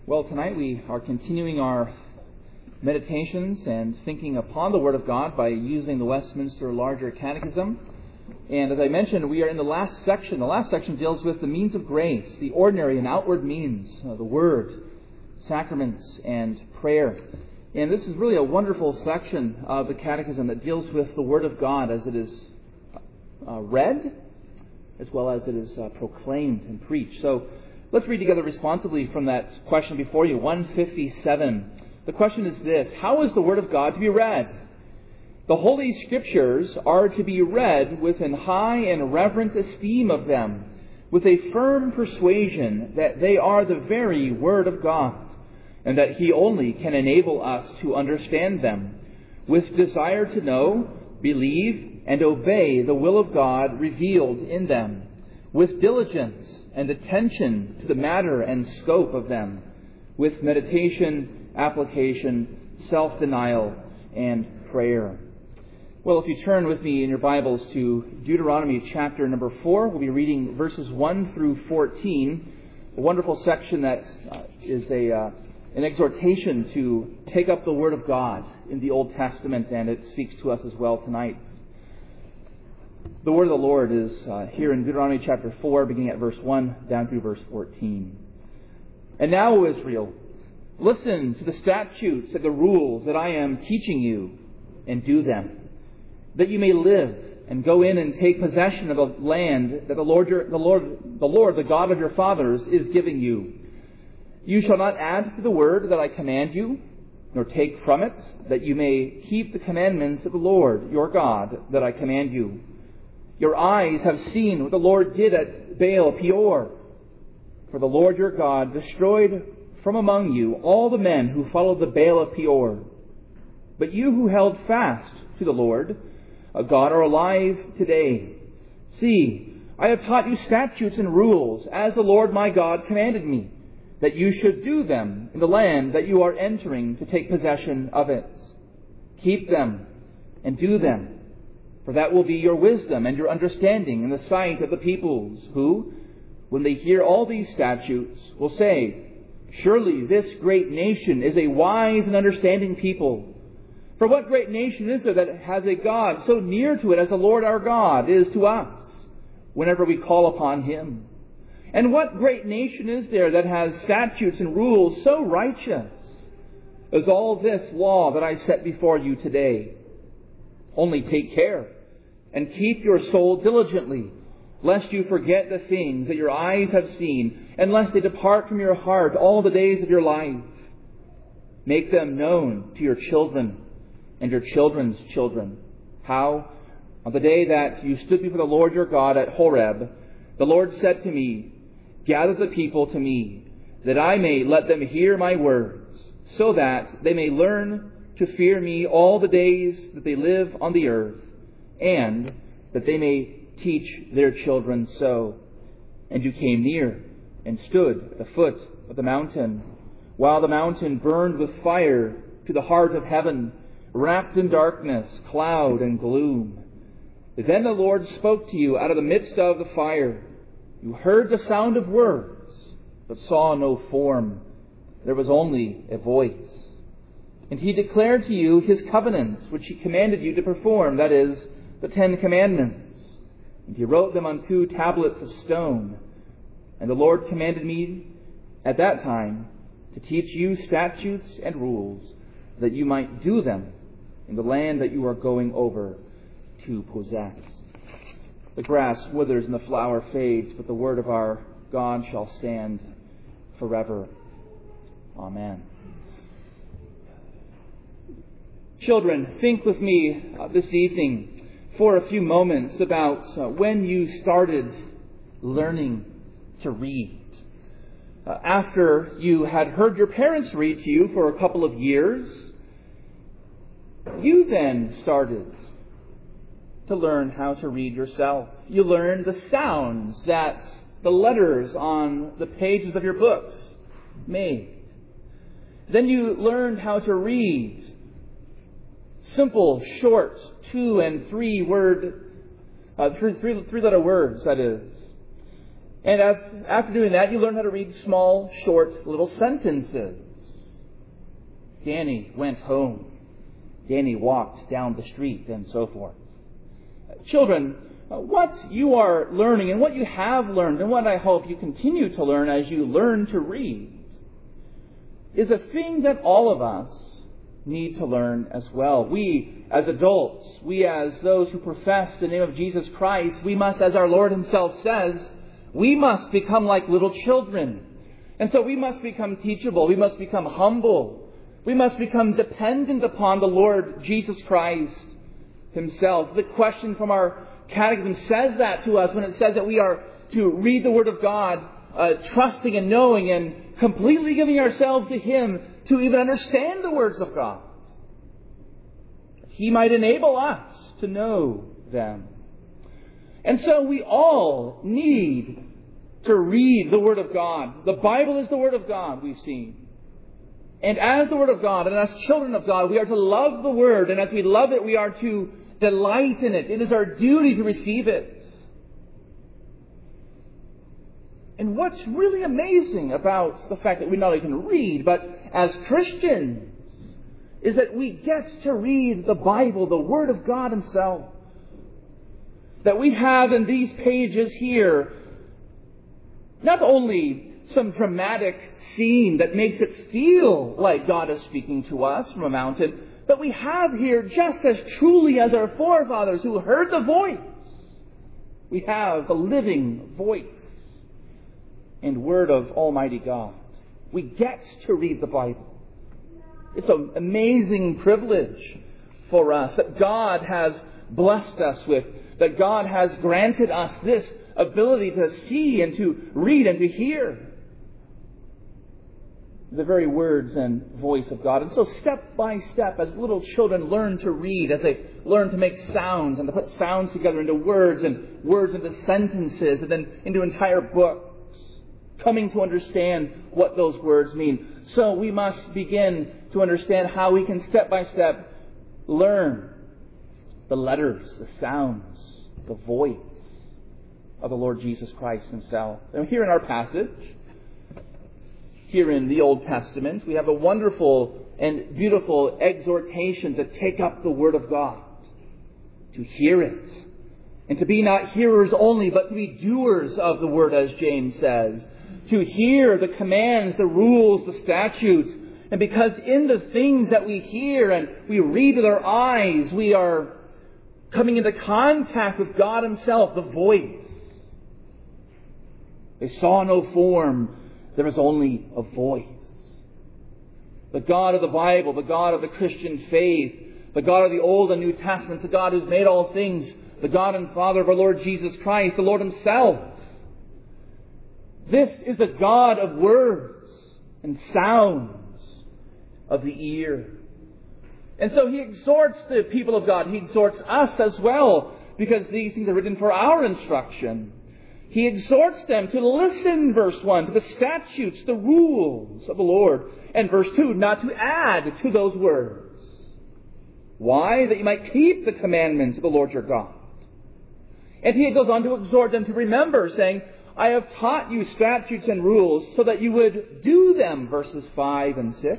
Well, tonight we are continuing our meditations and thinking upon the Word of God by using the Westminster Larger Catechism. And as I mentioned, we are in the last section. The last section deals with the means of grace, the ordinary and outward means, the Word, sacraments, and prayer. And this is really a wonderful section of the Catechism that deals with the Word of God as it is read, as well as it is proclaimed and preached. So let's read together responsibly from that question before you, 157. The question is this: how is the Word of God to be read? The Holy Scriptures are to be read with an high and reverent esteem of them, with a firm persuasion that they are the very Word of God, and that He only can enable us to understand them, with desire to know, believe, and obey the will of God revealed in them, with diligence and attention to the matter and scope of them, with meditation, application, self-denial, and prayer. Well, if you turn with me in your Bibles to Deuteronomy chapter number 4, we'll be reading verses 1 through 14, a wonderful section that is an exhortation to take up the Word of God in the Old Testament, and it speaks to us as well tonight. The word of the Lord is here in Deuteronomy chapter 4, beginning at verse 1 down through verse 14. And now, O Israel, listen to the statutes and the rules that I am teaching you, and do them, that you may live and go in and take possession of the land that the Lord, the God of your fathers, is giving you. You shall not add to the word that I command you, nor take from it, that you may keep the commandments of the Lord your God that I command you. Your eyes have seen what the Lord did at Baal Peor. For the Lord your God destroyed from among you all the men who followed the Baal of Peor. But you who held fast to the Lord God are alive today. See, I have taught you statutes and rules, as the Lord my God commanded me, that you should do them in the land that you are entering to take possession of it. Keep them and do them, for that will be your wisdom and your understanding in the sight of the peoples, who, when they hear all these statutes, will say, surely this great nation is a wise and understanding people. For what great nation is there that has a God so near to it as the Lord our God is to us, whenever we call upon Him? And what great nation is there that has statutes and rules so righteous as all this law that I set before you today? Only take care and keep your soul diligently, lest you forget the things that your eyes have seen, and lest they depart from your heart all the days of your life. Make them known to your children and your children's children. How? On the day that you stood before the Lord your God at Horeb, the Lord said to me, gather the people to me, that I may let them hear my words, so that they may learn to fear me all the days that they live on the earth, and that they may teach their children so. And you came near and stood at the foot of the mountain, while the mountain burned with fire to the heart of heaven, wrapped in darkness, cloud, and gloom. Then the Lord spoke to you out of the midst of the fire. You heard the sound of words, but saw no form. There was only a voice. And He declared to you His covenants, which He commanded you to perform, that is, the 10 Commandments. And He wrote them on 2 tablets of stone. And the Lord commanded me at that time to teach you statutes and rules, that you might do them in the land that you are going over to possess. The grass withers and the flower fades, but the word of our God shall stand forever. Amen. Children, think with me this evening for a few moments about when you started learning to read. After you had heard your parents read to you for a couple of years, you then started to learn how to read yourself. You learned the sounds that the letters on the pages of your books made. Then you learned how to read simple, short, 2- and 3-letter words, that is. And after doing that, you learn how to read small, short, little sentences. Danny went home. Danny walked down the street, and so forth. Children, what you are learning and what you have learned and what I hope you continue to learn as you learn to read is a thing that all of us need to learn as well. We as adults, we as those who profess the name of Jesus Christ, we must, as our Lord Himself says, we must become like little children. And so we must become teachable. We must become humble. We must become dependent upon the Lord Jesus Christ Himself. The question from our Catechism says that to us when it says that we are to read the Word of God, trusting and knowing and completely giving ourselves to Him to even understand the words of God. He might enable us to know them. And so we all need to read the Word of God. The Bible is the Word of God, we've seen. And as the Word of God, and as children of God, we are to love the Word. And as we love it, we are to delight in it. It is our duty to receive it. And what's really amazing about the fact that we not only can read, but as Christians, is that we get to read the Bible, the Word of God Himself. That we have in these pages here not only some dramatic scene that makes it feel like God is speaking to us from a mountain, but we have here, just as truly as our forefathers who heard the voice, we have the living voice and Word of Almighty God. We get to read the Bible. It's an amazing privilege for us that God has blessed us with, that God has granted us this ability to see and to read and to hear the very words and voice of God. And so step by step, as little children learn to read, as they learn to make sounds and to put sounds together into words and words into sentences and then into entire books, coming to understand what those words mean. So we must begin to understand how we can step by step learn the letters, the sounds, the voice of the Lord Jesus Christ Himself. And here in our passage, here in the Old Testament, we have a wonderful and beautiful exhortation to take up the Word of God, to hear it, and to be not hearers only, but to be doers of the Word, as James says, to hear the commands, the rules, the statutes. And because in the things that we hear and we read with our eyes, we are coming into contact with God Himself, the voice. They saw no form. There is only a voice. The God of the Bible, the God of the Christian faith, the God of the Old and New Testaments, the God who's made all things, the God and Father of our Lord Jesus Christ, the Lord Himself. This is a God of words and sounds of the ear. And so He exhorts the people of God. He exhorts us as well, because these things are written for our instruction. He exhorts them to listen, verse 1, to the statutes, the rules of the Lord. And verse 2, not to add to those words. Why? That you might keep the commandments of the Lord your God. And He goes on to exhort them to remember, saying, I have taught you statutes and rules so that you would do them, verses 5 and 6.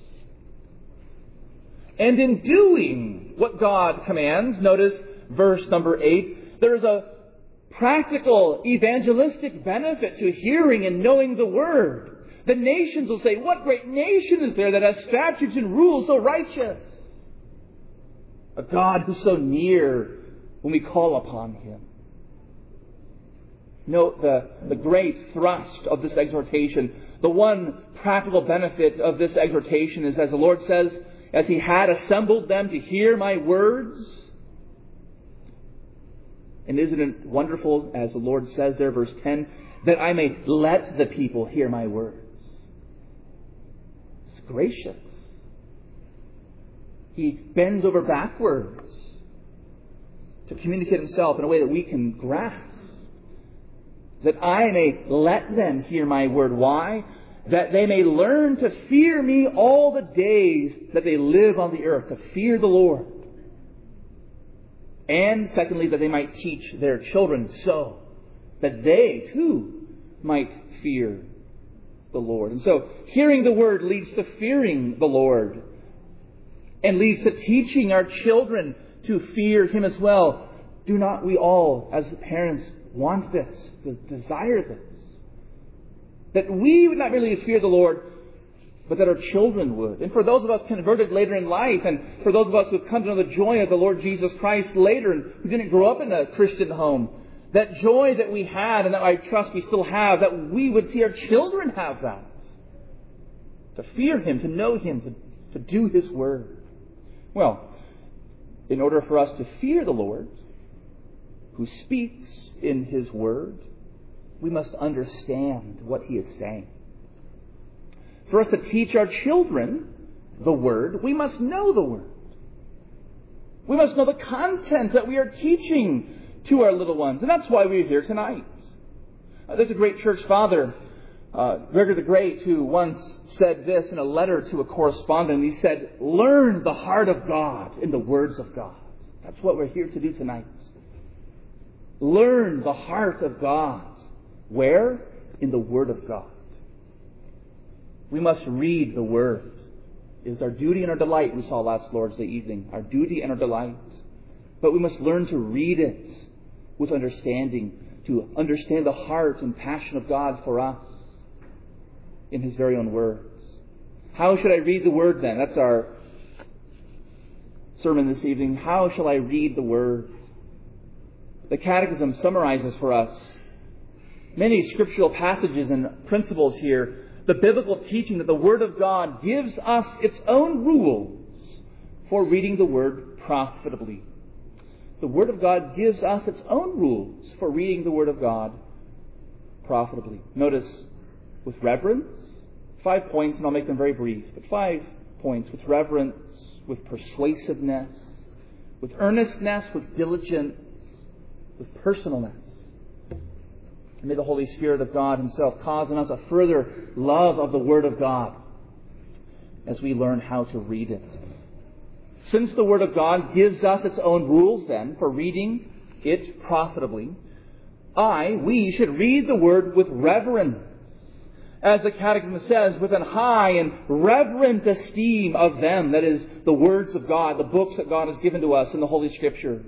And in doing what God commands, notice verse number 8, there is a practical evangelistic benefit to hearing and knowing the Word. The nations will say, what great nation is there that has statutes and rules so righteous? A God who's so near when we call upon Him. Note the great thrust of this exhortation. The one practical benefit of this exhortation is, as the Lord says, as He had assembled them to hear my words. And isn't it wonderful, as the Lord says there, verse 10, that I may let the people hear my words? It's gracious. He bends over backwards to communicate Himself in a way that we can grasp. That I may let them hear my word. Why? That they may learn to fear me all the days that they live on the earth, to fear the Lord. And secondly, that they might teach their children, so that they too might fear the Lord. And so, hearing the Word leads to fearing the Lord, and leads to teaching our children to fear Him as well. Do not we all, as parents, want this, desire this? That we would not merely fear the Lord, but that our children would. And for those of us converted later in life, and for those of us who have come to know the joy of the Lord Jesus Christ later, and who didn't grow up in a Christian home, that joy that we had, and that I trust we still have, that we would see our children have that. To fear Him, to know Him, to do His Word. Well, in order for us to fear the Lord, who speaks in His Word, we must understand what He is saying. For us to teach our children the Word, we must know the Word. We must know the content that we are teaching to our little ones. And that's why we're here tonight. There's a great church father, Gregory the Great, who once said this in a letter to a correspondent. He said, "Learn the heart of God in the words of God." That's what we're here to do tonight. Learn the heart of God. Where? In the Word of God. We must read the Word. It is our duty and our delight, we saw last Lord's Day evening. Our duty and our delight. But we must learn to read it with understanding, to understand the heart and passion of God for us in His very own words. How should I read the Word then? That's our sermon this evening. How shall I read the Word? The Catechism summarizes for us many scriptural passages and principles here. The biblical teaching that the Word of God gives us its own rules for reading the Word profitably. The Word of God gives us its own rules for reading the Word of God profitably. Notice, with reverence, 5 points, and I'll make them very brief, but 5 points. With reverence, with persuasiveness, with earnestness, with diligence, with personalness. And may the Holy Spirit of God Himself cause in us a further love of the Word of God as we learn how to read it. Since the Word of God gives us its own rules then for reading it profitably, we should read the Word with reverence. As the Catechism says, with an high and reverent esteem of them, that is, the words of God, the books that God has given to us in the Holy Scriptures.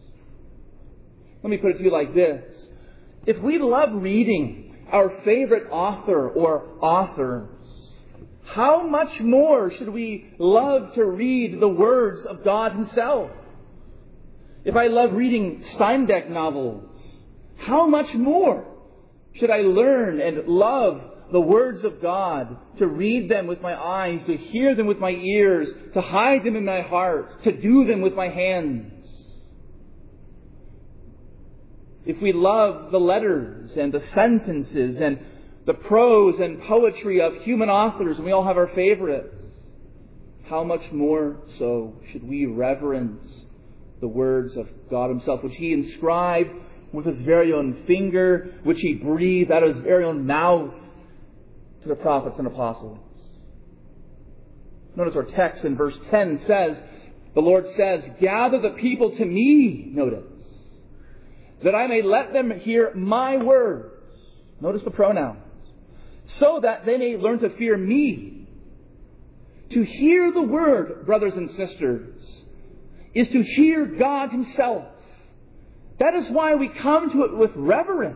Let me put it to you like this. If we love reading our favorite author or authors, how much more should we love to read the words of God Himself? If I love reading Steinbeck novels, how much more should I learn and love the words of God, to read them with my eyes, to hear them with my ears, to hide them in my heart, to do them with my hands? If we love the letters and the sentences and the prose and poetry of human authors, and we all have our favorites, how much more so should we reverence the words of God Himself, which He inscribed with His very own finger, which He breathed out of His very own mouth to the prophets and apostles. Notice our text in verse 10 says, the Lord says, "Gather the people to me," notice, "that I may let them hear my words." Notice the pronouns. "So that they may learn to fear me." To hear the Word, brothers and sisters, is to hear God Himself. That is why we come to it with reverence.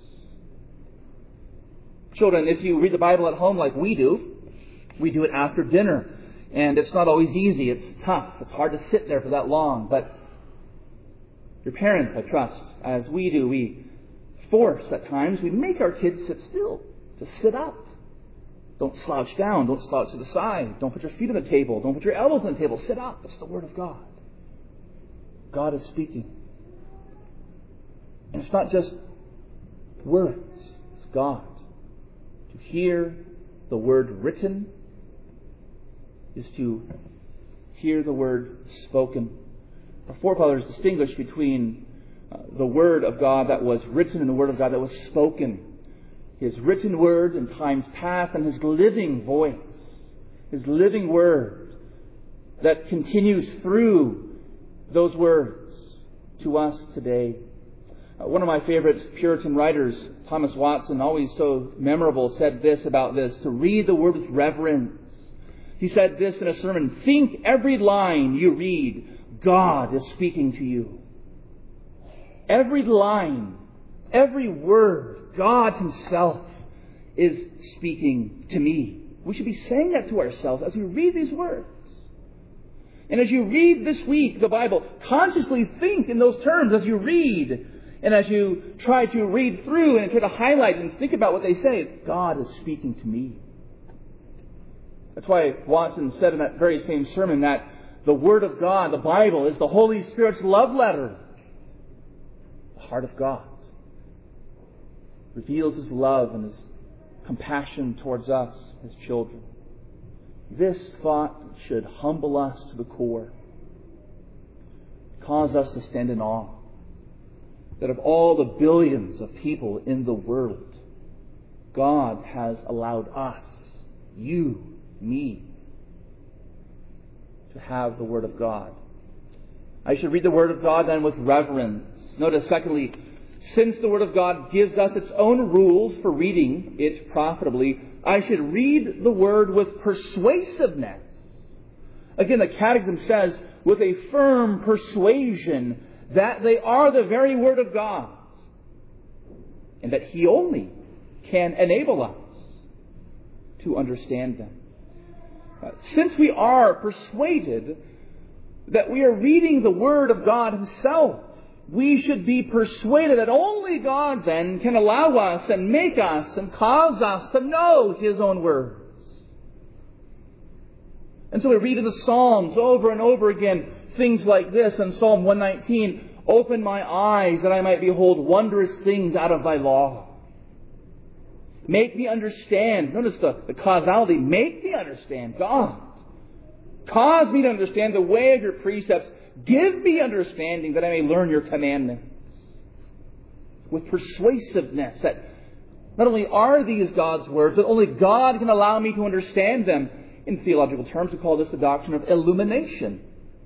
Children, if you read the Bible at home like we do it after dinner. And it's not always easy. It's tough. It's hard to sit there for that long. But your parents, I trust, as we do, we force at times, we make our kids sit still, to sit up. Don't slouch down. Don't slouch to the side. Don't put your feet on the table. Don't put your elbows on the table. Sit up. It's the Word of God. God is speaking. And it's not just words. It's God. To hear the Word written is to hear the Word spoken. Our forefathers distinguished between the Word of God that was written and the Word of God that was spoken. His written Word in times past and His living voice. His living Word that continues through those words to us today. One of my favorite Puritan writers, Thomas Watson, always so memorable, said this about this: to read the Word with reverence. He said this in a sermon: think every line you read, God is speaking to you. Every line, every word, God Himself is speaking to me. We should be saying that to ourselves as we read these words. And as you read this week the Bible, consciously think in those terms as you read. And as you try to read through and try to highlight and think about what they say, God is speaking to me. That's why Watson said in that very same sermon that the Word of God, the Bible, is the Holy Spirit's love letter. The heart of God reveals His love and His compassion towards us, His children. This thought should humble us to the core, cause us to stand in awe that of all the billions of people in the world, God has allowed us, you, me, to have the Word of God. I should read the Word of God then with reverence. Notice, secondly, since the Word of God gives us its own rules for reading it profitably, I should read the Word with persuasiveness. Again, the Catechism says, with a firm persuasion that they are the very Word of God, and that He only can enable us to understand them. Since we are persuaded that we are reading the Word of God Himself, we should be persuaded that only God then can allow us and make us and cause us to know His own words. And so we read in the Psalms over and over again things like this in Psalm 119, open my eyes that I might behold wondrous things out of Thy law. Make me understand. Notice the causality. Make me understand, God. Cause me to understand the way of Your precepts. Give me understanding that I may learn Your commandments. With persuasiveness that not only are these God's words, but only God can allow me to understand them. In theological terms, we call this the doctrine of illumination.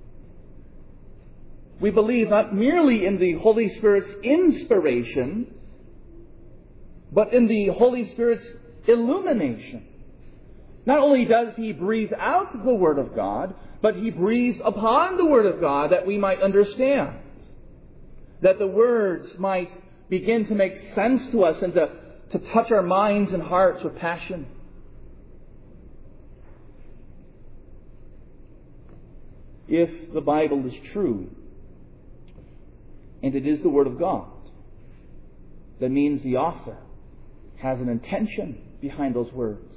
We believe not merely in the Holy Spirit's inspiration, but in the Holy Spirit's illumination. Not only does He breathe out the Word of God, but He breathes upon the Word of God that we might understand. That the words might begin to make sense to us and to touch our minds and hearts with passion. If the Bible is true, and it is the Word of God, that means the author has an intention behind those words.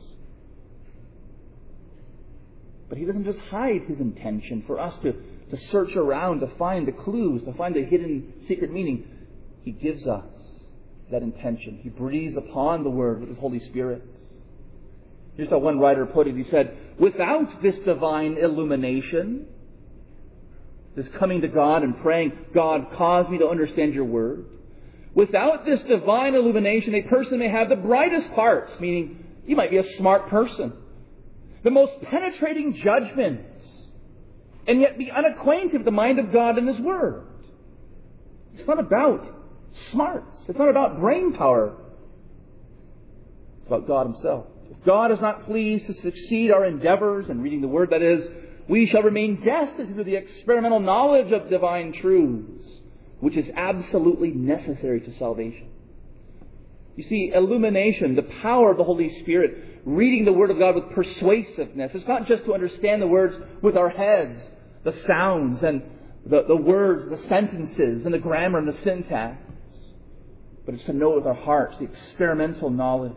But he doesn't just hide his intention for us to search around to find the clues, to find the hidden secret meaning. He gives us that intention. He breathes upon the Word with His Holy Spirit. Here's how one writer put it. He said, without this divine illumination, this coming to God and praying, God, cause me to understand Your Word. Without this divine illumination, a person may have the brightest parts, meaning you might be a smart person, the most penetrating judgments, and yet be unacquainted with the mind of God and His Word. It's not about smarts. It's not about brain power. It's about God Himself. If God is not pleased to succeed our endeavors in reading the Word, that is, we shall remain destitute of the experimental knowledge of divine truths, which is absolutely necessary to salvation. You see, illumination, the power of the Holy Spirit, reading the Word of God with persuasiveness. It's not just to understand the words with our heads, the sounds and the words, the sentences and the grammar and the syntax, but it's to know with our hearts the experimental knowledge.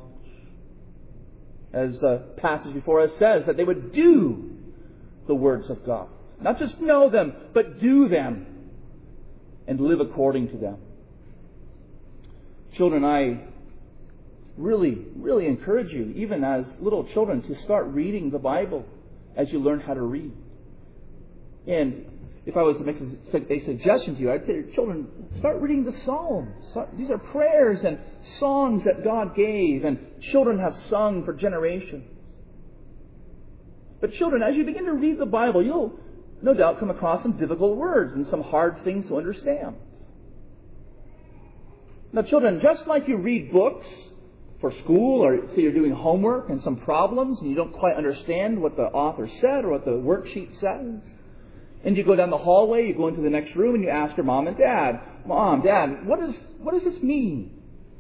As the passage before us says, that they would do the words of God. Not just know them, but do them and live according to them. Children, I really encourage you, even as little children, to start reading the Bible as you learn how to read. And if I was to make a suggestion to you, I'd say, children, start reading the Psalms. These are prayers and songs that God gave and children have sung for generations. But children, as you begin to read the Bible, you'll no doubt come across some difficult words and some hard things to understand. Now, children, just like you read books for school, or say you're doing homework and some problems and you don't quite understand what the author said or what the worksheet says, and you go down the hallway, you go into the next room and you ask your mom and dad, Mom, Dad, what does this mean?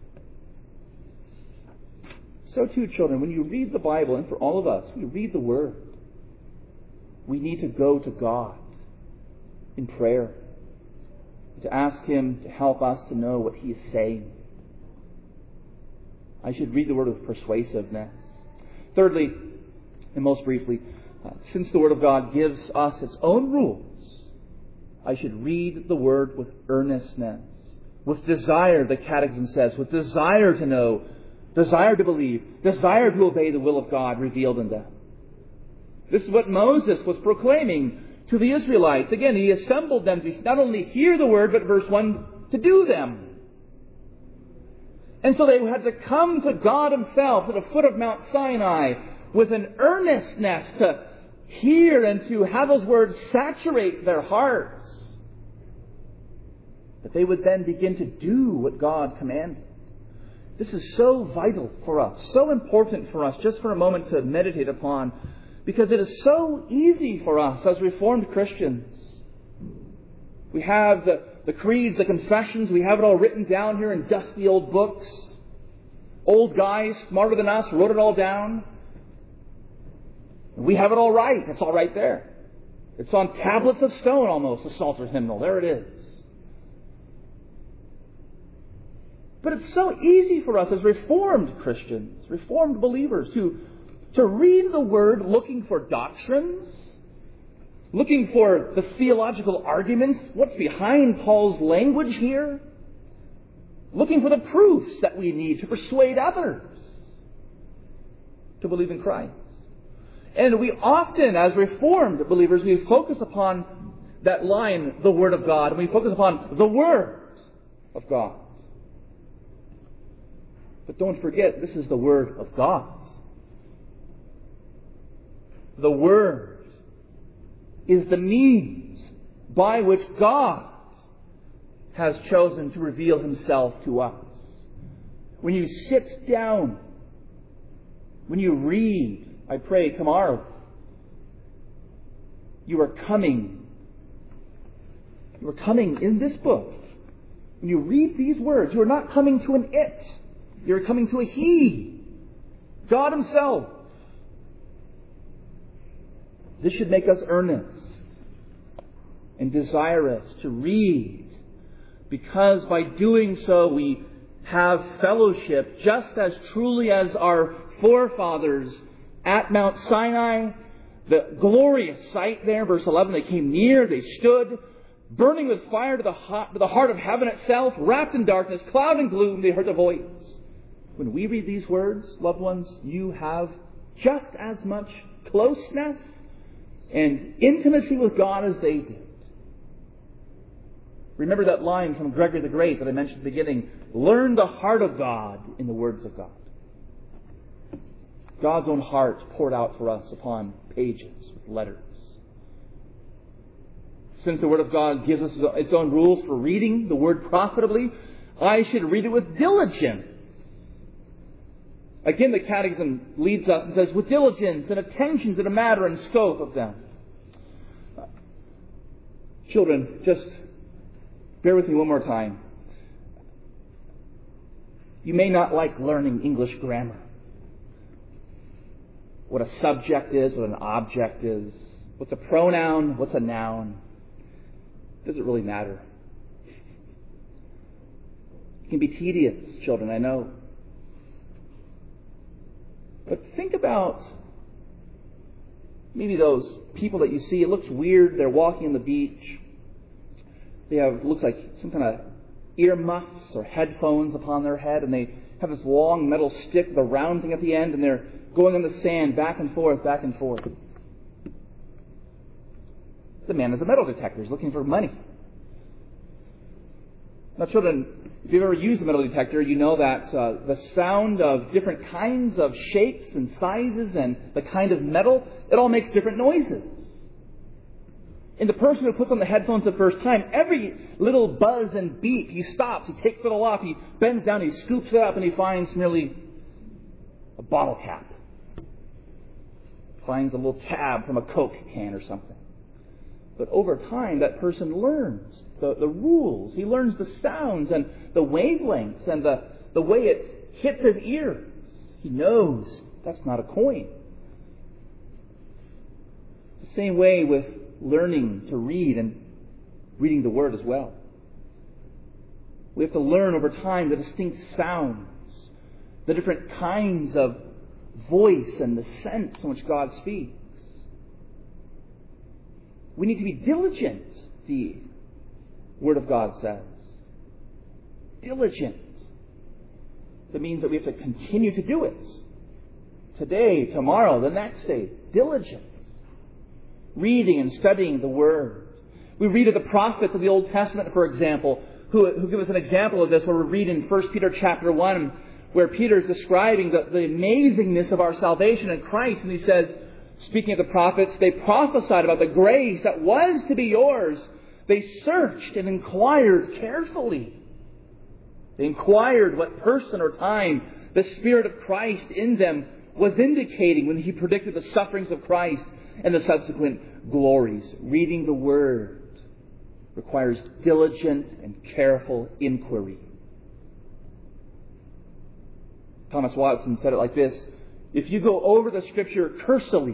So too, children, when you read the Bible, and for all of us, we read the Word, we need to go to God in prayer, to ask Him to help us to know what He is saying. I should read the Word with persuasiveness. Thirdly, and most briefly, since the Word of God gives us its own rules, I should read the Word with earnestness, with desire, the Catechism says, with desire to know, desire to believe, desire to obey the will of God revealed in them. This is what Moses was proclaiming to the Israelites. Again, he assembled them to not only hear the Word, but verse 1, to do them. And so they had to come to God Himself at the foot of Mount Sinai with an earnestness to hear and to have those words saturate their hearts, that they would then begin to do what God commanded. This is so vital for us, so important for us, just for a moment to meditate upon, because it is so easy for us as Reformed Christians. We have the creeds, the confessions, we have it all written down here in dusty old books. Old guys, smarter than us, wrote it all down. We have it all right. It's all right there. It's on tablets of stone almost, the Psalter hymnal. There it is. But it's so easy for us as Reformed Christians, Reformed believers, to read the Word looking for doctrines, looking for the theological arguments, what's behind Paul's language here, looking for the proofs that we need to persuade others to believe in Christ. And we often, as Reformed believers, we focus upon that line, the Word of God, and we focus upon the Word of God. But don't forget, this is the Word of God. The Word is the means by which God has chosen to reveal Himself to us. When you sit down, when you read, I pray tomorrow, you are coming in this book. When you read these words, you are not coming to an it. You are coming to a He, God Himself. This should make us earnest and desirous to read, because by doing so we have fellowship just as truly as our forefathers at Mount Sinai, the glorious sight there, verse 11, they came near, they stood, burning with fire to the heart of heaven itself, wrapped in darkness, cloud and gloom, they heard a voice. When we read these words, loved ones, you have just as much closeness and intimacy with God as they did. Remember that line from Gregory the Great that I mentioned at the beginning. Learn the heart of God in the words of God. God's own heart poured out for us upon pages with letters. Since the Word of God gives us its own rules for reading the Word profitably, I should read it with diligence. Again, the Catechism leads us and says, with diligence and attention to the matter and scope of them. Children, just bear with me one more time. You may not like learning English grammar. What a subject is, what an object is, what's a pronoun, what's a noun. Does it really matter? It can be tedious, children, I know. But think about maybe those people that you see. It looks weird. They're walking on the beach. They have, looks like some kind of earmuffs or headphones upon their head, and they have this long metal stick with a round thing at the end, and they're going on the sand back and forth, back and forth. The man is a metal detector. He's looking for money. Now, children, if you've ever used a metal detector, you know that the sound of different kinds of shapes and sizes and the kind of metal, it all makes different noises. And the person who puts on the headphones the first time, every little buzz and beep, he stops, he takes it all off, he bends down, he scoops it up, and he finds merely a bottle cap. Finds a little tab from a Coke can or something. But over time, that person learns the rules. He learns the sounds and the wavelengths and the way it hits his ears. He knows that's not a coin. It's the same way with learning to read and reading the Word as well. We have to learn over time the distinct sounds, the different kinds of voice and the sense in which God speaks. We need to be diligent, the Word of God says. Diligent. That means that we have to continue to do it. Today, tomorrow, the next day. Diligent. Reading and studying the Word. We read of the prophets of the Old Testament, for example, who give us an example of this, where we read in 1 Peter chapter 1, where Peter is describing the amazingness of our salvation in Christ. And he says, speaking of the prophets, they prophesied about the grace that was to be yours. They searched and inquired carefully. They inquired what person or time the Spirit of Christ in them was indicating when He predicted the sufferings of Christ and the subsequent glories. Reading the Word requires diligent and careful inquiry. Thomas Watson said it like this: if you go over the Scripture cursorily,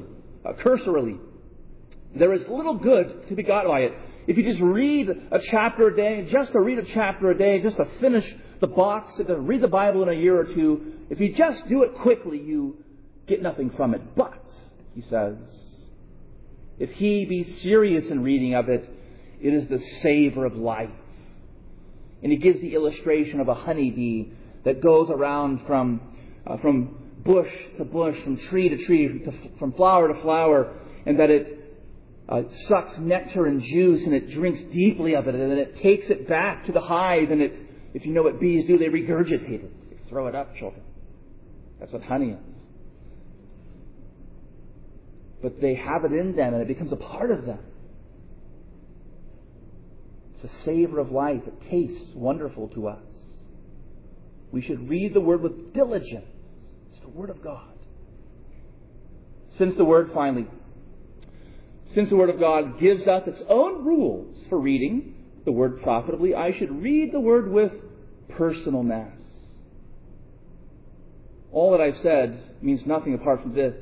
there is little good to be got by it. If you just read a chapter a day, just to read a chapter a day, just to finish the box, to read the Bible in a year or two, if you just do it quickly, you get nothing from it. But, he says, if he be serious in reading of it, it is the savor of life. And he gives the illustration of a honeybee that goes around from bush to bush, from tree to tree, from flower to flower, and that it sucks nectar and juice, and it drinks deeply of it, and then it takes it back to the hive, and if you know what bees do, they regurgitate it. They throw it up, children. That's what honey is. But they have it in them, and it becomes a part of them. It's a savor of life. It tastes wonderful to us. We should read the Word with diligence. It's the Word of God. Since the Word of God gives us its own rules for reading the Word profitably, I should read the Word with personalness. All that I've said means nothing apart from this.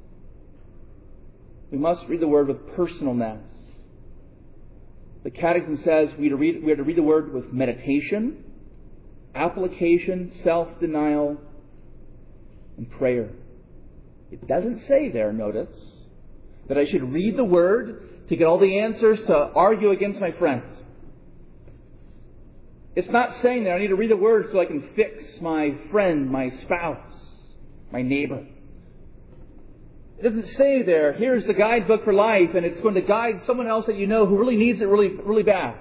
We must read the Word with personalness. The Catechism says we are to read the Word with meditation, application, self-denial, and prayer. It doesn't say there, notice, that I should read the Word to get all the answers to argue against my friends. It's not saying that I need to read the Word so I can fix my friend, my spouse, my neighbor. It doesn't say there, here's the guidebook for life, and it's going to guide someone else that you know who really needs it really bad.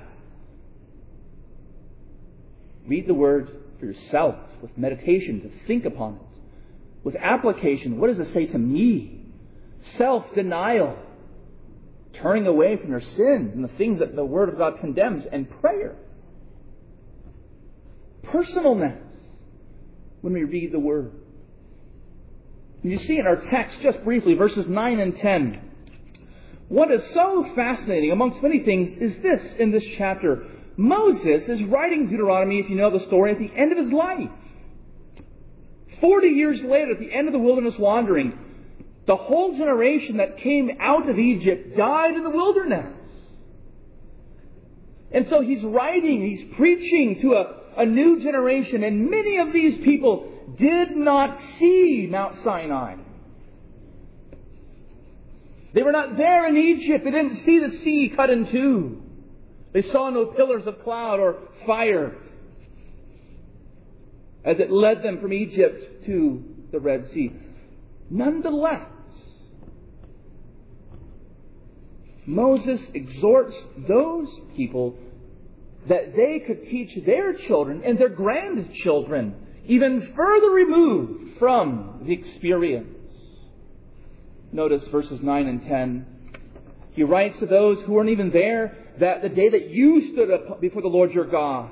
Read the Word for yourself, with meditation, to think upon it. With application, what does it say to me? Self-denial, turning away from your sins and the things that the Word of God condemns, and prayer. Personalness when we read the Word. And you see in our text, just briefly, verses 9 and 10, what is so fascinating, amongst many things, is this in this chapter. Moses is writing Deuteronomy, if you know the story, at the end of his life. 40 years later, at the end of the wilderness wandering, the whole generation that came out of Egypt died in the wilderness. And so he's writing, he's preaching to a new generation, and many of these people did not see Mount Sinai. They were not there in Egypt. They didn't see the sea cut in two. They saw no pillars of cloud or fire as it led them from Egypt to the Red Sea. Nonetheless, Moses exhorts those people that they could teach their children and their grandchildren, even further removed from the experience. Notice verses 9 and 10. He writes to those who weren't even there that the day that you stood up before the Lord your God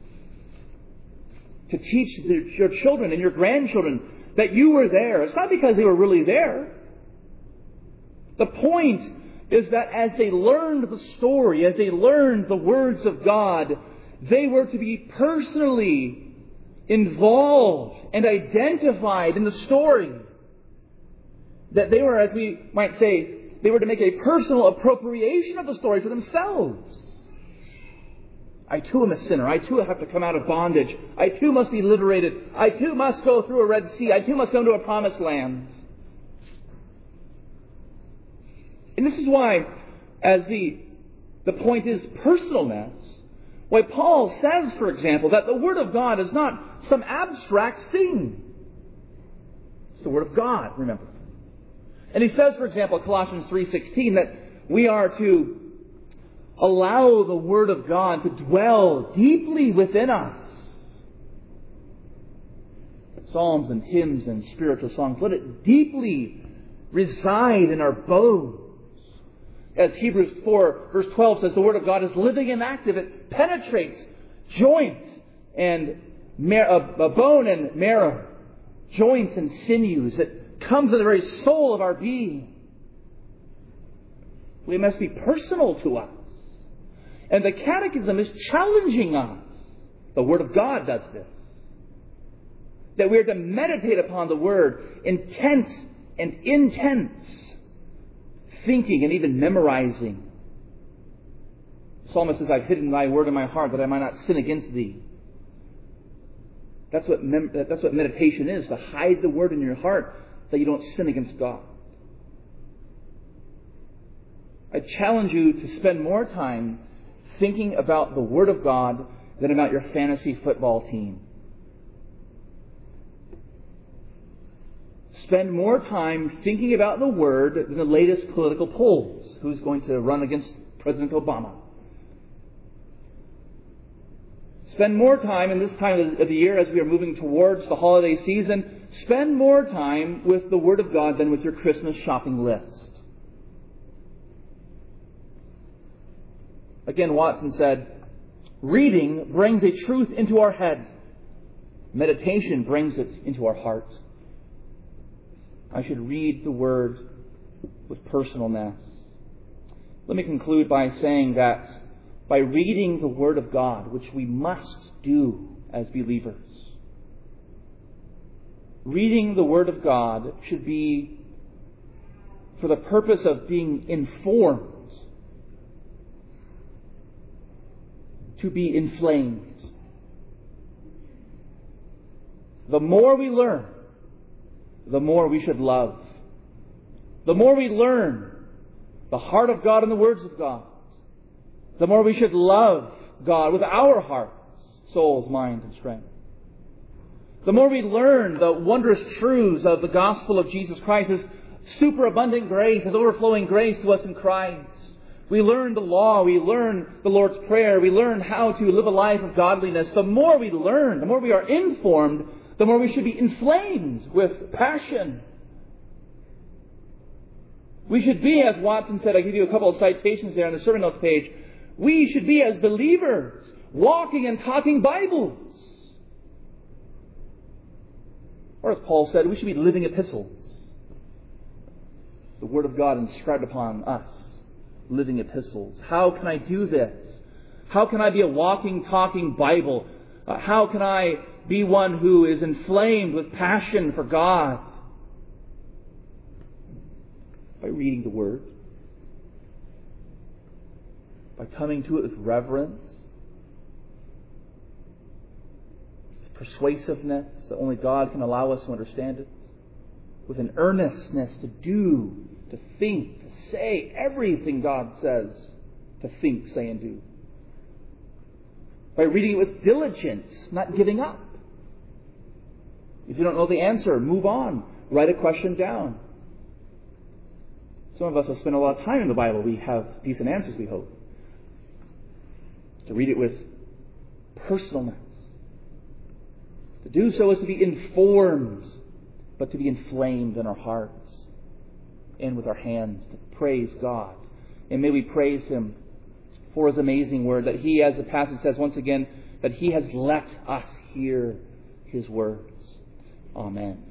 to teach your children and your grandchildren that you were there. It's not because they were really there. The point is that as they learned the story, as they learned the words of God, they were to be personally involved and identified in the story. That they were, as we might say, they were to make a personal appropriation of the story for themselves. I too am a sinner. I too have to come out of bondage. I too must be liberated. I too must go through a Red Sea. I too must go into a promised land. And this is why, as the point is personalness, why Paul says, for example, that the Word of God is not some abstract thing. It's the Word of God, remember. And he says, for example, Colossians 3:16, that we are to allow the Word of God to dwell deeply within us. Psalms and hymns and spiritual songs, let it deeply reside in our bones. As Hebrews 4 verse 12 says, the Word of God is living and active. It penetrates joint and bone and marrow, joints and sinews. It comes to the very soul of our being. We must be personal to us. And the Catechism is challenging us. The Word of God does this. That we are to meditate upon the Word, intense and intense thinking and even memorizing. The psalmist says, I've hidden thy word in my heart that I might not sin against thee. That's what meditation is, to hide the word in your heart that you don't sin against God. I challenge you to spend more time thinking about the Word of God than about your fantasy football team. Spend more time thinking about the Word than the latest political polls. Who's going to run against President Obama? Spend more time in this time of the year as we are moving towards the holiday season. Spend more time with the Word of God than with your Christmas shopping list. Again, Watson said, reading brings a truth into our head. Meditation brings it into our heart. I should read the Word with personalness. Let me conclude by saying that by reading the Word of God, which we must do as believers, reading the Word of God should be for the purpose of being informed, to be inflamed. The more we learn, the more we should love. The more we learn the heart of God and the words of God, the more we should love God with our hearts, souls, mind, and strength. The more we learn the wondrous truths of the gospel of Jesus Christ, His superabundant grace, His overflowing grace to us in Christ. We learn the law, we learn the Lord's Prayer, we learn how to live a life of godliness. The more we learn, the more we are informed, the more we should be inflamed with passion. We should be, as Watson said, I give you a couple of citations there on the sermon notes page, we should be as believers, walking and talking Bibles. Or as Paul said, we should be living epistles. The Word of God inscribed upon us, living epistles. How can I do this? How can I be a walking, talking Bible? How can I be one who is inflamed with passion for God? By reading the Word. By coming to it with reverence. With persuasiveness that only God can allow us to understand it. With an earnestness to do, to think, to say everything God says to think, say, and do. By reading it with diligence, not giving up. If you don't know the answer, move on. Write a question down. Some of us have spent a lot of time in the Bible. We have decent answers, we hope. To read it with personalness. To do so is to be informed, but to be inflamed in our hearts and with our hands, to praise God And may we praise Him for His amazing Word, that He, as the passage says once again, that He has let us hear His words. Amen.